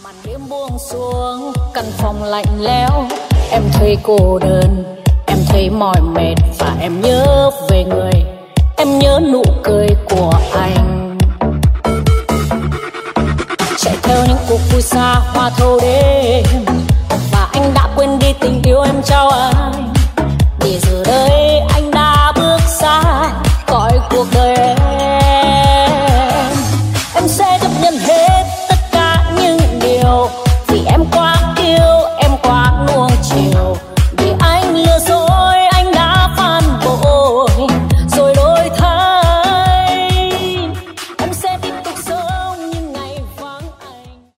Màn đêm buông xuống, căn phòng lạnh lẽo. Em thấy cô đơn, em thấy mỏi mệt và em nhớ về người. Em nhớ nụ cười của anh. Chạy theo những cuộc vui xa hoa thâu đêm, và anh đã quên đi tình yêu em trao anh.